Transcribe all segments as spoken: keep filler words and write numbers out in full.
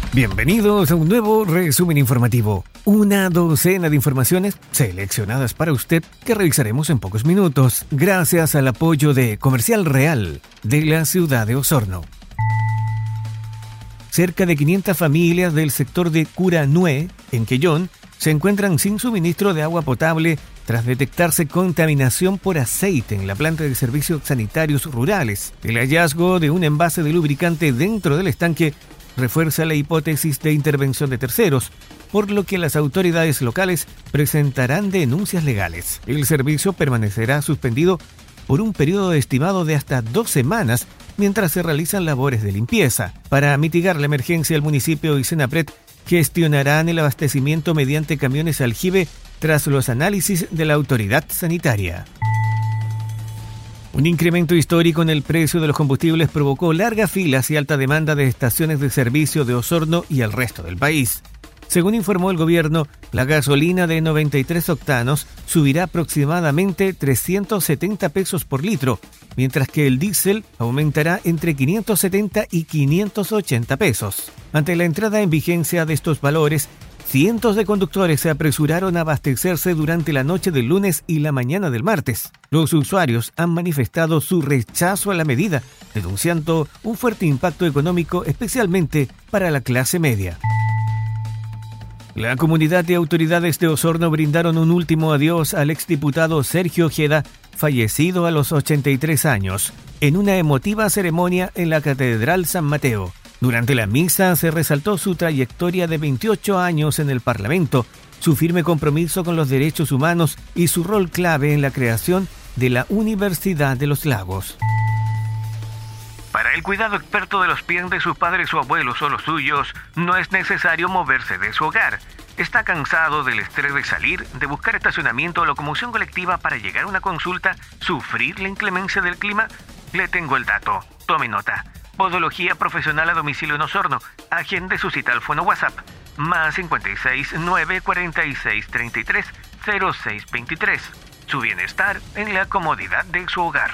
Bienvenidos a un nuevo resumen informativo. Una docena de informaciones seleccionadas para usted que revisaremos en pocos minutos, gracias al apoyo de Comercial Real de la ciudad de Osorno. Cerca de quinientas familias del sector de Curanué, en Quellón, se encuentran sin suministro de agua potable tras detectarse contaminación por aceite en la planta de servicios sanitarios rurales. El hallazgo de un envase de lubricante dentro del estanque refuerza la hipótesis de intervención de terceros, por lo que las autoridades locales presentarán denuncias legales. El servicio permanecerá suspendido por un periodo estimado de hasta dos semanas mientras se realizan labores de limpieza. Para mitigar la emergencia, el municipio y Senapred gestionarán el abastecimiento mediante camiones aljibe tras los análisis de la autoridad sanitaria. Un incremento histórico en el precio de los combustibles provocó largas filas y alta demanda de estaciones de servicio de Osorno y el resto del país. Según informó el gobierno, la gasolina de noventa y tres octanos subirá aproximadamente trescientos setenta pesos por litro, mientras que el diésel aumentará entre quinientos setenta y quinientos ochenta pesos. Ante la entrada en vigencia de estos valores, cientos de conductores se apresuraron a abastecerse durante la noche del lunes y la mañana del martes. Los usuarios han manifestado su rechazo a la medida, denunciando un fuerte impacto económico especialmente para la clase media. La comunidad de autoridades de Osorno brindaron un último adiós al exdiputado Sergio Ojeda, fallecido a los ochenta y tres años, en una emotiva ceremonia en la Catedral San Mateo. Durante la misa se resaltó su trayectoria de veintiocho años en el Parlamento, su firme compromiso con los derechos humanos y su rol clave en la creación de la Universidad de los Lagos. Para el cuidado experto de los pies de sus padres o abuelos o los suyos, no es necesario moverse de su hogar. ¿Está cansado del estrés de salir, de buscar estacionamiento o locomoción colectiva para llegar a una consulta, sufrir la inclemencia del clima? Le tengo el dato. Tome nota. Podología profesional a domicilio en Osorno. Agende su cita al fono WhatsApp. Más cincuenta y seis, nueve cuarenta y seis, treinta y tres, cero seis veintitrés. Su bienestar en la comodidad de su hogar.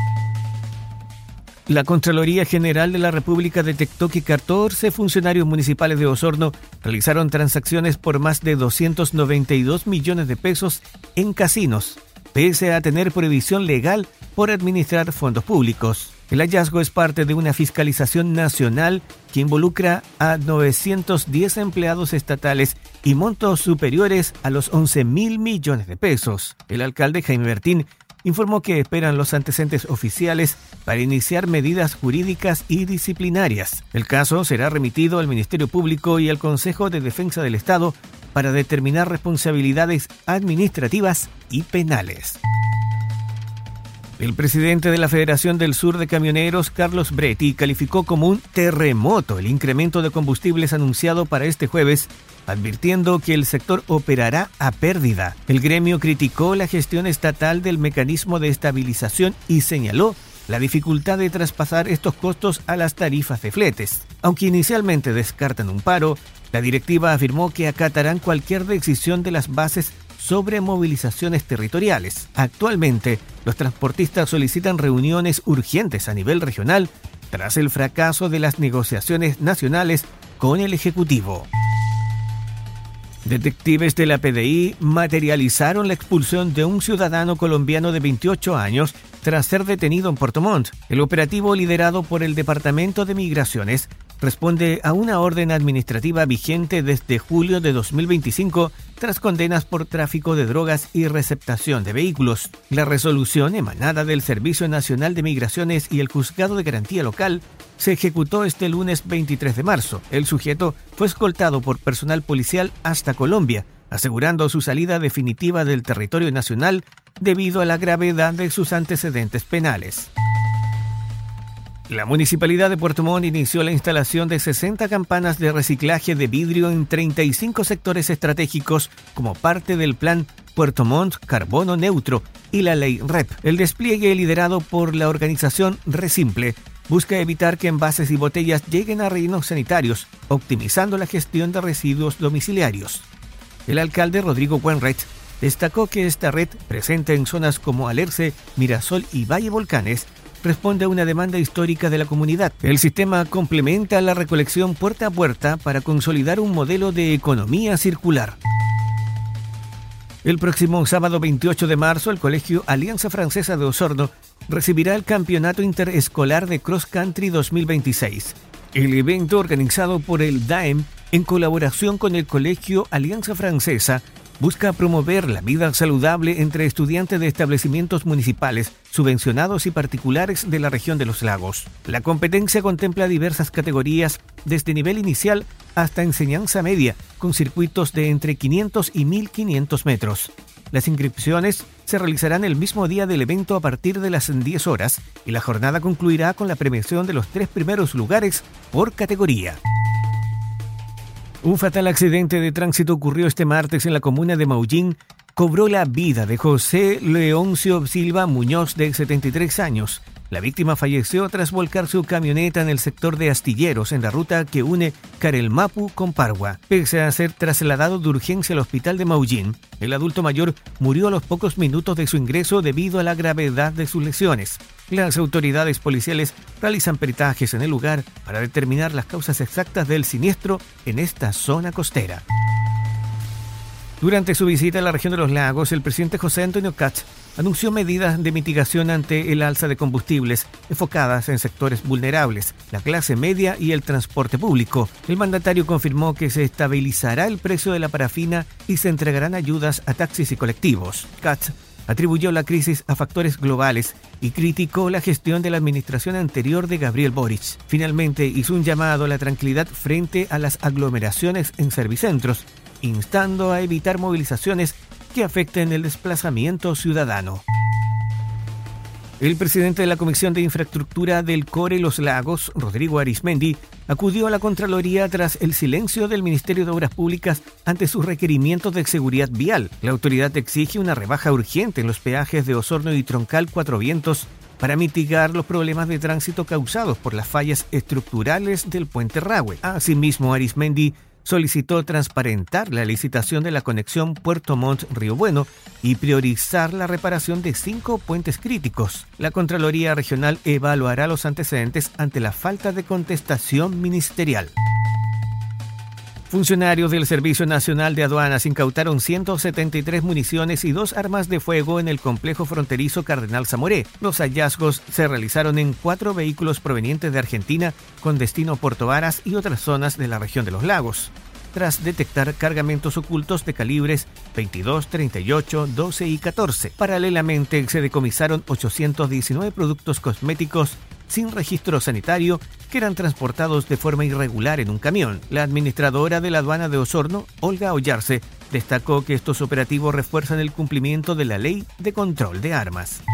La Contraloría General de la República detectó que catorce funcionarios municipales de Osorno realizaron transacciones por más de doscientos noventa y dos millones de pesos en casinos, pese a tener prohibición legal por administrar fondos públicos. El hallazgo es parte de una fiscalización nacional que involucra a novecientos diez empleados estatales y montos superiores a los once mil millones de pesos. El alcalde Jaime Bertín informó que esperan los antecedentes oficiales para iniciar medidas jurídicas y disciplinarias. El caso será remitido al Ministerio Público y al Consejo de Defensa del Estado para determinar responsabilidades administrativas y penales. El presidente de la Federación del Sur de Camioneros, Carlos Bretti, calificó como un terremoto el incremento de combustibles anunciado para este jueves, advirtiendo que el sector operará a pérdida. El gremio criticó la gestión estatal del mecanismo de estabilización y señaló la dificultad de traspasar estos costos a las tarifas de fletes. Aunque inicialmente descartan un paro, la directiva afirmó que acatarán cualquier decisión de las bases sobre movilizaciones territoriales. Actualmente, los transportistas solicitan reuniones urgentes a nivel regional tras el fracaso de las negociaciones nacionales con el Ejecutivo. Detectives de la P D I materializaron la expulsión de un ciudadano colombiano de veintiocho años tras ser detenido en Puerto Montt. El operativo, liderado por el Departamento de Migraciones, responde a una orden administrativa vigente desde julio de dos mil veinticinco tras condenas por tráfico de drogas y receptación de vehículos. La resolución, emanada del Servicio Nacional de Migraciones y el Juzgado de Garantía Local, se ejecutó este lunes veintitrés de marzo. El sujeto fue escoltado por personal policial hasta Colombia, asegurando su salida definitiva del territorio nacional debido a la gravedad de sus antecedentes penales. La Municipalidad de Puerto Montt inició la instalación de sesenta campanas de reciclaje de vidrio en treinta y cinco sectores estratégicos como parte del plan Puerto Montt Carbono Neutro y la ley R E P. El despliegue, liderado por la organización Resimple, busca evitar que envases y botellas lleguen a rellenos sanitarios, optimizando la gestión de residuos domiciliarios. El alcalde Rodrigo Wenreich destacó que esta red, presente en zonas como Alerce, Mirasol y Valle Volcanes, responde a una demanda histórica de la comunidad. El sistema complementa la recolección puerta a puerta para consolidar un modelo de economía circular. El próximo sábado veintiocho de marzo, el Colegio Alianza Francesa de Osorno recibirá el Campeonato Interescolar de Cross Country dos mil veintiséis. El evento, organizado por el D A E M en colaboración con el Colegio Alianza Francesa, busca promover la vida saludable entre estudiantes de establecimientos municipales, subvencionados y particulares de la región de los lagos. La competencia contempla diversas categorías, desde nivel inicial hasta enseñanza media, con circuitos de entre quinientos y mil quinientos metros. Las inscripciones se realizarán el mismo día del evento a partir de las diez horas y la jornada concluirá con la premiación de los tres primeros lugares por categoría. Un fatal accidente de tránsito ocurrió este martes en la comuna de Maullín. Cobró la vida de José Leoncio Silva Muñoz, de setenta y tres años. La víctima falleció tras volcar su camioneta en el sector de Astilleros, en la ruta que une Carelmapu con Pargua. Pese a ser trasladado de urgencia al hospital de Maullín, el adulto mayor murió a los pocos minutos de su ingreso debido a la gravedad de sus lesiones. Las autoridades policiales realizan peritajes en el lugar para determinar las causas exactas del siniestro en esta zona costera. Durante su visita a la región de los lagos, el presidente José Antonio Kast anunció medidas de mitigación ante el alza de combustibles enfocadas en sectores vulnerables, la clase media y el transporte público. El mandatario confirmó que se estabilizará el precio de la parafina y se entregarán ayudas a taxis y colectivos. Kast atribuyó la crisis a factores globales y criticó la gestión de la administración anterior de Gabriel Boric. Finalmente hizo un llamado a la tranquilidad frente a las aglomeraciones en servicentros, instando a evitar movilizaciones que afecten el desplazamiento ciudadano. El presidente de la Comisión de Infraestructura del Core Los Lagos, Rodrigo Arismendi, acudió a la Contraloría tras el silencio del Ministerio de Obras Públicas ante sus requerimientos de seguridad vial. La autoridad exige una rebaja urgente en los peajes de Osorno y Troncal Cuatro Vientos para mitigar los problemas de tránsito causados por las fallas estructurales del puente Rahue. Asimismo, Arismendi solicitó transparentar la licitación de la conexión Puerto Montt-Río Bueno y priorizar la reparación de cinco puentes críticos. La Contraloría Regional evaluará los antecedentes ante la falta de contestación ministerial. Funcionarios del Servicio Nacional de Aduanas incautaron ciento setenta y tres municiones y dos armas de fuego en el complejo fronterizo Cardenal Zamoré. Los hallazgos se realizaron en cuatro vehículos provenientes de Argentina con destino a Puerto Varas y otras zonas de la región de los lagos, tras detectar cargamentos ocultos de calibres veintidós, treinta y ocho, doce y catorce. Paralelamente se decomisaron ochocientos diecinueve productos cosméticos sin registro sanitario que eran transportados de forma irregular en un camión. La administradora de la aduana de Osorno, Olga Ollarse, destacó que estos operativos refuerzan el cumplimiento de la ley de control de armas.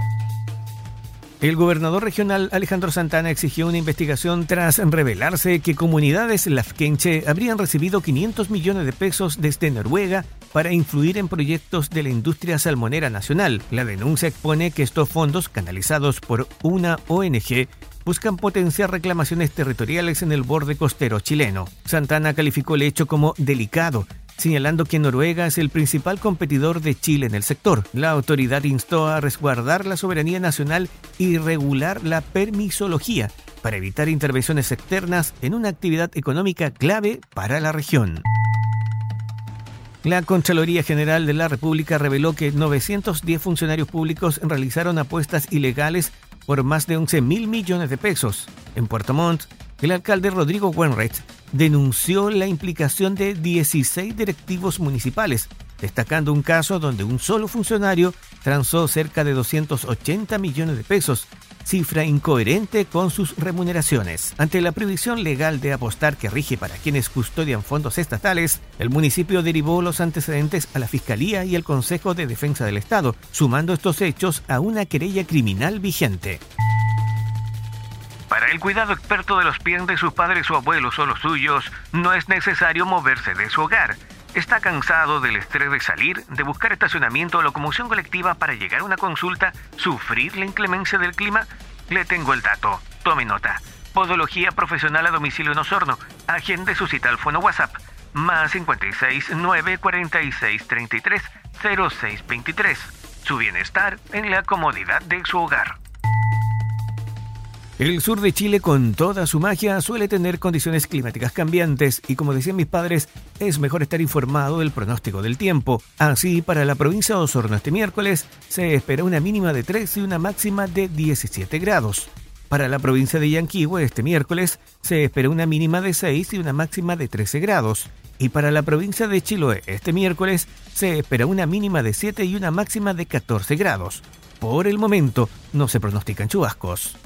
El gobernador regional Alejandro Santana exigió una investigación tras revelarse que comunidades lafkenche habrían recibido quinientos millones de pesos desde Noruega para influir en proyectos de la industria salmonera nacional. La denuncia expone que estos fondos, canalizados por una O N G, buscan potenciar reclamaciones territoriales en el borde costero chileno. Santana calificó el hecho como delicado, señalando que Noruega es el principal competidor de Chile en el sector. La autoridad instó a resguardar la soberanía nacional y regular la permisología para evitar intervenciones externas en una actividad económica clave para la región. La Contraloría General de la República reveló que novecientos diez funcionarios públicos realizaron apuestas ilegales por más de once mil millones de pesos. En Puerto Montt, el alcalde Rodrigo Wenrich denunció la implicación de dieciséis directivos municipales, destacando un caso donde un solo funcionario transó cerca de doscientos ochenta millones de pesos, cifra incoherente con sus remuneraciones. Ante la prohibición legal de apostar que rige para quienes custodian fondos estatales, el municipio derivó los antecedentes a la Fiscalía y el Consejo de Defensa del Estado, sumando estos hechos a una querella criminal vigente. Para el cuidado experto de los pies de sus padres o abuelos o los suyos, no es necesario moverse de su hogar. ¿Está cansado del estrés de salir, de buscar estacionamiento o locomoción colectiva para llegar a una consulta, sufrir la inclemencia del clima? Le tengo el dato. Tome nota. Podología profesional a domicilio en Osorno. Agende su cita al fono WhatsApp. Más cincuenta y seis, nueve cuarenta y seis, treinta y tres, cero seis veintitrés. Su bienestar en la comodidad de su hogar. El sur de Chile, con toda su magia, suele tener condiciones climáticas cambiantes y, como decían mis padres, es mejor estar informado del pronóstico del tiempo. Así, para la provincia de Osorno este miércoles se espera una mínima de tres y una máxima de diecisiete grados. Para la provincia de Yanquihue este miércoles se espera una mínima de seis y una máxima de trece grados. Y para la provincia de Chiloé este miércoles se espera una mínima de siete y una máxima de catorce grados. Por el momento no se pronostican chubascos.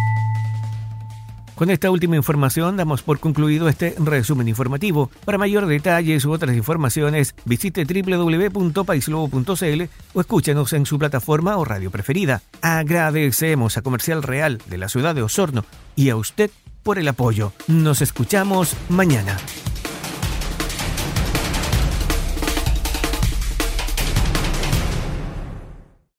Con esta última información damos por concluido este resumen informativo. Para mayor detalles u otras informaciones, visite doble u doble u doble u punto paislobo punto c l o escúchenos en su plataforma o radio preferida. Agradecemos a Comercial Real de la ciudad de Osorno y a usted por el apoyo. Nos escuchamos mañana.